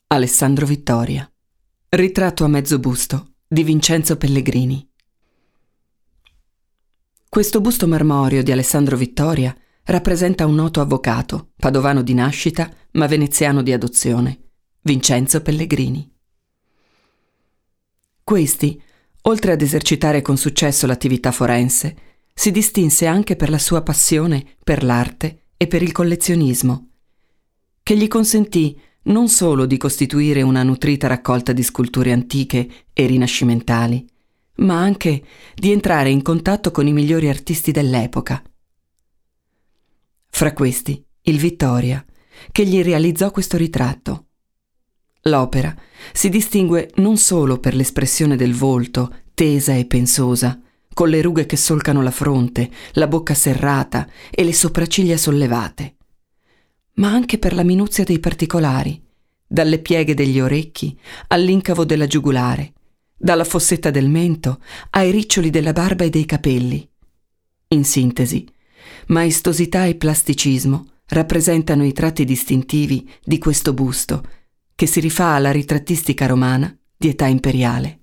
Alessandro Vittoria. Ritratto a mezzo busto di Vincenzo Pellegrini. Questo busto marmoreo di Alessandro Vittoria rappresenta un noto avvocato, padovano di nascita ma veneziano di adozione, Vincenzo Pellegrini. Questi, oltre ad esercitare con successo l'attività forense, si distinse anche per la sua passione per l'arte e per il collezionismo, che gli consentì non solo di costituire una nutrita raccolta di sculture antiche e rinascimentali, ma anche di entrare in contatto con i migliori artisti dell'epoca. Fra questi, il Vittoria, che gli realizzò questo ritratto. L'opera si distingue non solo per l'espressione del volto, tesa e pensosa, con le rughe che solcano la fronte, la bocca serrata e le sopracciglia sollevate, ma anche per la minuzia dei particolari, dalle pieghe degli orecchi all'incavo della giugulare, dalla fossetta del mento ai riccioli della barba e dei capelli. In sintesi, maestosità e plasticismo rappresentano i tratti distintivi di questo busto, che si rifà alla ritrattistica romana di età imperiale.